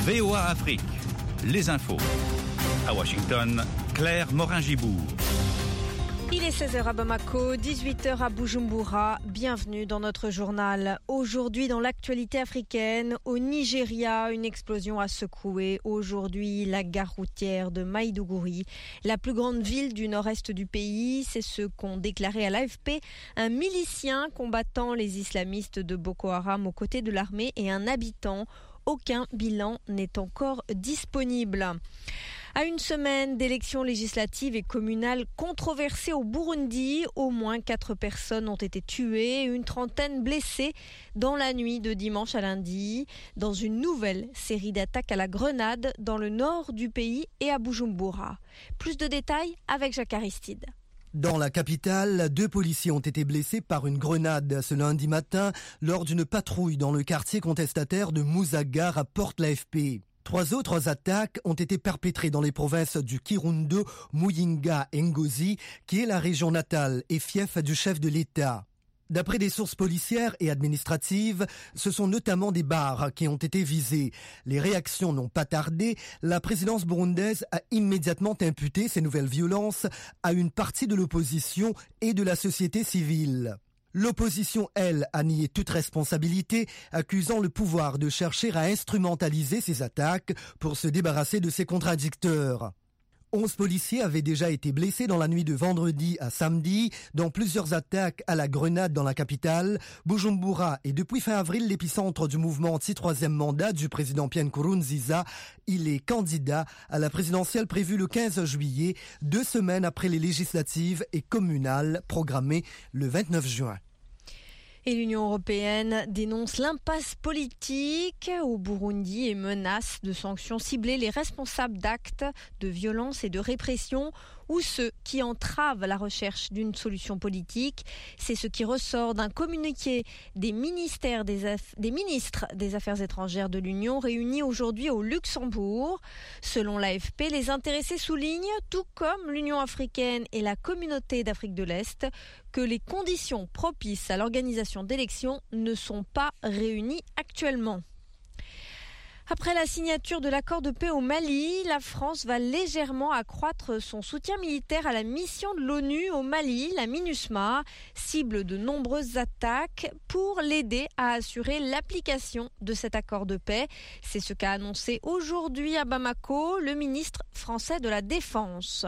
VOA Afrique, les infos. À Washington, Claire Morin-Gibourg. Il est 16h à Bamako, 18h à Bujumbura. Bienvenue dans notre journal. Aujourd'hui, dans l'actualité africaine, au Nigeria, une explosion a secoué aujourd'hui la gare routière de Maïdougouri, la plus grande ville du nord-est du pays. C'est ce qu'ont déclaré à l'AFP un milicien combattant les islamistes de Boko Haram aux côtés de l'armée et un habitant. Aucun bilan n'est encore disponible. À une semaine d'élections législatives et communales controversées au Burundi, au moins 4 personnes ont été tuées et une trentaine blessées dans la nuit de dimanche à lundi, dans une nouvelle série d'attaques à la grenade dans le nord du pays et à Bujumbura. Plus de détails avec Jacques Aristide. Dans la capitale, 2 policiers ont été blessés par une grenade ce lundi matin lors d'une patrouille dans le quartier contestataire de Musaga, rapporte l'AFP. 3 autres attaques ont été perpétrées dans les provinces du Kirundo, Muyinga et Ngozi, qui est la région natale et fief du chef de l'État. D'après des sources policières et administratives, ce sont notamment des bars qui ont été visés. Les réactions n'ont pas tardé. La présidence burundaise a immédiatement imputé ces nouvelles violences à une partie de l'opposition et de la société civile. L'opposition, elle, a nié toute responsabilité, accusant le pouvoir de chercher à instrumentaliser ces attaques pour se débarrasser de ses contradicteurs. 11 policiers avaient déjà été blessés dans la nuit de vendredi à samedi dans plusieurs attaques à la grenade dans la capitale, Bujumbura, et depuis fin avril l'épicentre du mouvement anti-troisième mandat du président Pierre Nkurunziza. Il est candidat à la présidentielle prévue le 15 juillet, 2 semaines après les législatives et communales programmées le 29 juin. Et l'Union européenne dénonce l'impasse politique au Burundi et menace de sanctions ciblées les responsables d'actes de violence et de répression ou ceux qui entravent la recherche d'une solution politique. C'est ce qui ressort d'un communiqué des ministres des Affaires étrangères de l'Union réunis aujourd'hui au Luxembourg. Selon l'AFP, les intéressés soulignent, tout comme l'Union africaine et la Communauté d'Afrique de l'Est, que les conditions propices à l'organisation d'élections ne sont pas réunies actuellement. Après la signature de l'accord de paix au Mali, la France va légèrement accroître son soutien militaire à la mission de l'ONU au Mali, la MINUSMA, cible de nombreuses attaques pour l'aider à assurer l'application de cet accord de paix. C'est ce qu'a annoncé aujourd'hui à Bamako le ministre français de la Défense.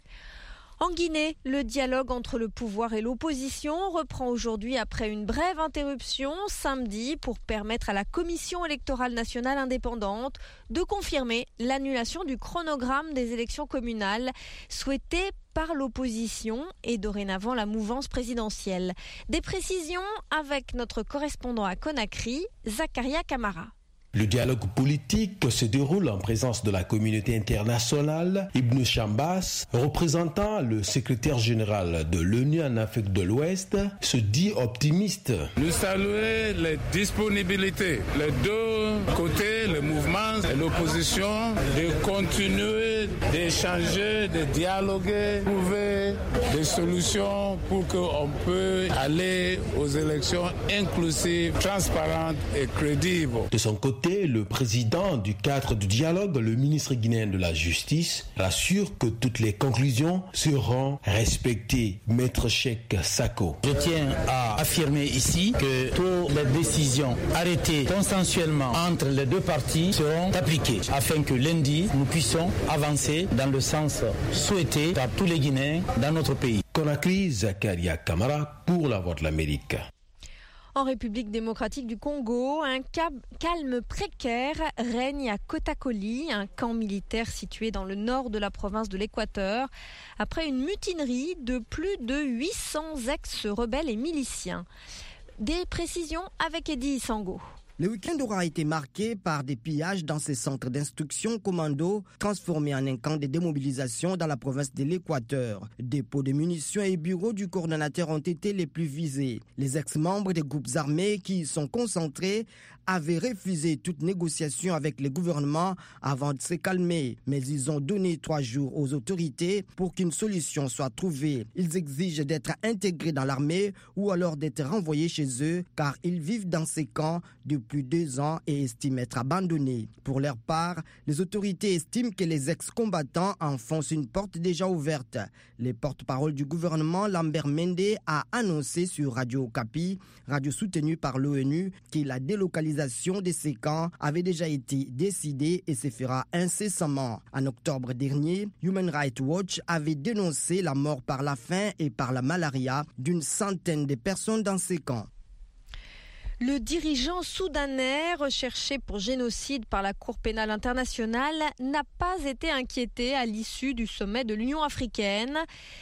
En Guinée, le dialogue entre le pouvoir et l'opposition reprend aujourd'hui après une brève interruption samedi pour permettre à la Commission électorale nationale indépendante de confirmer l'annulation du chronogramme des élections communales souhaitées par l'opposition et dorénavant la mouvance présidentielle. Des précisions avec notre correspondant à Conakry, Zakaria Kamara. Le dialogue politique se déroule en présence de la communauté internationale. Ibn Chambas, représentant le secrétaire général de l'ONU en Afrique de l'Ouest, se dit optimiste. Nous saluons les disponibilités, les 2 côtés, le mouvement et l'opposition, de continuer d'échanger, de dialoguer, trouver des solutions pour qu'on puisse aller aux élections inclusives, transparentes et crédibles. De son côté, le président du cadre du dialogue, le ministre guinéen de la Justice, rassure que toutes les conclusions seront respectées. Maître Cheikh Sako. Je tiens à affirmer ici que toutes les décisions arrêtées consensuellement entre les 2 parties seront appliquées afin que lundi, nous puissions avancer dans le sens souhaité par tous les Guinéens dans notre pays. Conakry, Zakaria Kamara pour la Voix de l'Amérique. En République démocratique du Congo, un calme précaire règne à Kotakoli, un camp militaire situé dans le nord de la province de l'Équateur, après une mutinerie de plus de 800 ex-rebelles et miliciens. Des précisions avec Eddie Sango. Le week-end aura été marqué par des pillages dans ces centres d'instruction commando transformés en un camp de démobilisation dans la province de l'Équateur. Dépôts de munitions et bureaux du coordonnateur ont été les plus visés. Les ex-membres des groupes armés qui y sont concentrés avaient refusé toute négociation avec le gouvernement avant de se calmer. Mais ils ont donné 3 jours aux autorités pour qu'une solution soit trouvée. Ils exigent d'être intégrés dans l'armée ou alors d'être renvoyés chez eux car ils vivent dans ces camps depuis depuis 2 ans et estiment être abandonnés. Pour leur part, les autorités estiment que les ex-combattants enfoncent une porte déjà ouverte. Le porte-parole du gouvernement, Lambert Mende, a annoncé sur Radio Okapi, radio soutenue par l'ONU, que la délocalisation de ces camps avait déjà été décidée et se fera incessamment. En octobre dernier, Human Rights Watch avait dénoncé la mort par la faim et par la malaria d'une centaine de personnes dans ces camps. Le dirigeant soudanais, recherché pour génocide par la Cour pénale internationale, n'a pas été inquiété à l'issue du sommet de l'Union africaine.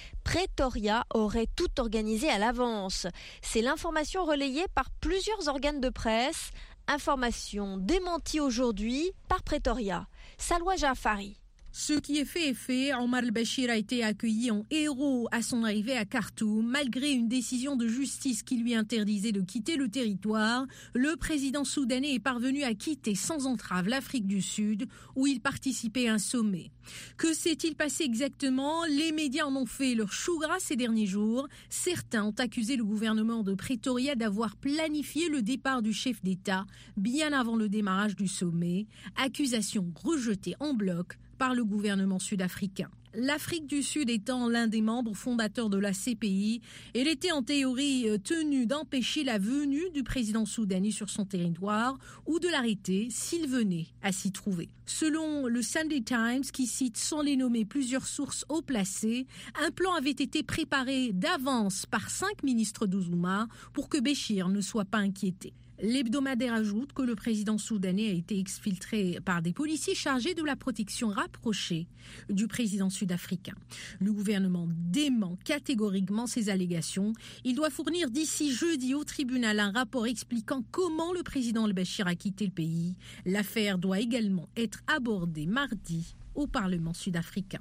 Pretoria aurait tout organisé à l'avance. C'est l'information relayée par plusieurs organes de presse. Information démentie aujourd'hui par Pretoria. Salwa Jafari. Ce qui est fait, Omar al-Bashir a été accueilli en héros à son arrivée à Khartoum. Malgré une décision de justice qui lui interdisait de quitter le territoire, le président soudanais est parvenu à quitter sans entrave l'Afrique du Sud, où il participait à un sommet. Que s'est-il passé exactement? Les médias en ont fait leur chou gras ces derniers jours. Certains ont accusé le gouvernement de Pretoria d'avoir planifié le départ du chef d'État bien avant le démarrage du sommet. Accusation rejetée en bloc par le gouvernement sud-africain. L'Afrique du Sud étant l'un des membres fondateurs de la CPI, elle était en théorie tenue d'empêcher la venue du président soudanais sur son territoire ou de l'arrêter s'il venait à s'y trouver. Selon le Sunday Times, qui cite sans les nommer plusieurs sources haut placées, un plan avait été préparé d'avance par 5 ministres d'Ouzouma pour que Béchir ne soit pas inquiété. L'hebdomadaire ajoute que le président soudanais a été exfiltré par des policiers chargés de la protection rapprochée du président sud-africain. Le gouvernement dément catégoriquement ces allégations. Il doit fournir d'ici jeudi au tribunal un rapport expliquant comment le président al-Bashir a quitté le pays. L'affaire doit également être abordée mardi au Parlement sud-africain.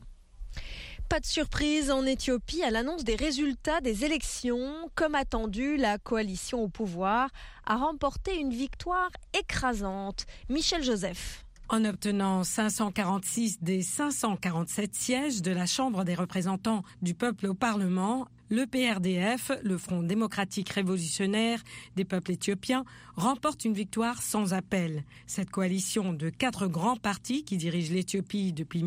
Pas de surprise en Éthiopie à l'annonce des résultats des élections. Comme attendu, la coalition au pouvoir a remporté une victoire écrasante. Michel Joseph. En obtenant 546 des 547 sièges de la Chambre des représentants du peuple au Parlement, le PRDF, le Front démocratique révolutionnaire des peuples éthiopiens, remporte une victoire sans appel. Cette coalition de 4 grands partis qui dirigent l'Éthiopie depuis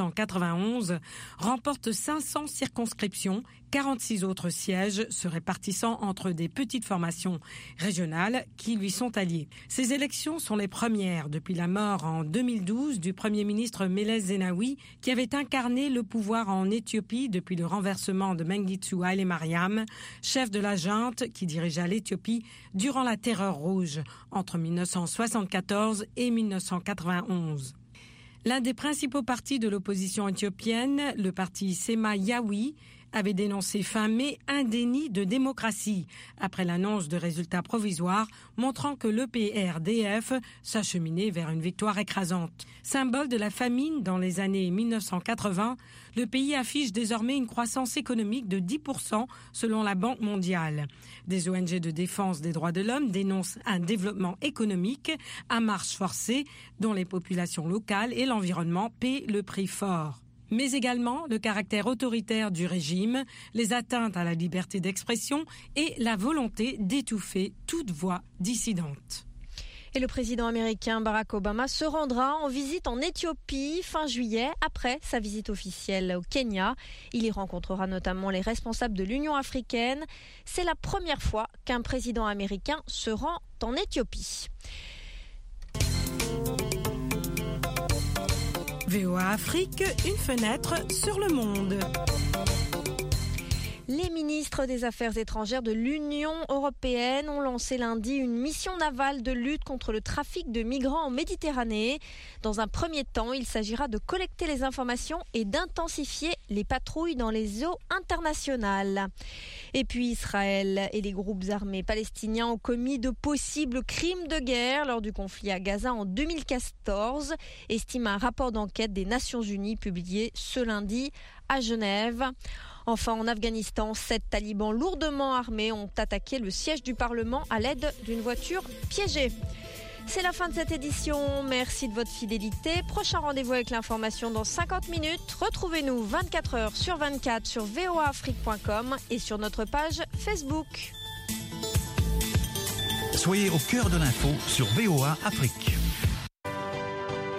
1991 remporte 500 circonscriptions, 46 autres sièges se répartissant entre des petites formations régionales qui lui sont alliées. Ces élections sont les premières depuis la mort en 2012 du Premier ministre Meles Zenawi qui avait incarné le pouvoir en Éthiopie depuis le renversement de Mengistu Haile Mariam, chef de la junte qui dirigea l'Éthiopie durant la Terreur rouge entre 1974 et 1991. L'un des principaux partis de l'opposition éthiopienne, le parti Sema Yawi, avait dénoncé fin mai un déni de démocratie après l'annonce de résultats provisoires montrant que le PRDF s'acheminait vers une victoire écrasante. Symbole de la famine dans les années 1980, le pays affiche désormais une croissance économique de 10% selon la Banque mondiale. Des ONG de défense des droits de l'homme dénoncent un développement économique à marche forcée dont les populations locales et l'environnement paient le prix fort. Mais également le caractère autoritaire du régime, les atteintes à la liberté d'expression et la volonté d'étouffer toute voix dissidente. Et le président américain Barack Obama se rendra en visite en Éthiopie fin juillet, après sa visite officielle au Kenya. Il y rencontrera notamment les responsables de l'Union africaine. C'est la première fois qu'un président américain se rend en Éthiopie. VOA Afrique, une fenêtre sur le monde. Les ministres des Affaires étrangères de l'Union européenne ont lancé lundi une mission navale de lutte contre le trafic de migrants en Méditerranée. Dans un premier temps, il s'agira de collecter les informations et d'intensifier les patrouilles dans les eaux internationales. Et puis Israël et les groupes armés palestiniens ont commis de possibles crimes de guerre lors du conflit à Gaza en 2014, estime un rapport d'enquête des Nations Unies publié ce lundi à Genève. Enfin, en Afghanistan, 7 talibans lourdement armés ont attaqué le siège du Parlement à l'aide d'une voiture piégée. C'est la fin de cette édition. Merci de votre fidélité. Prochain rendez-vous avec l'information dans 50 minutes. Retrouvez-nous 24 heures sur 24 sur voaafrique.com et sur notre page Facebook. Soyez au cœur de l'info sur VOA Afrique.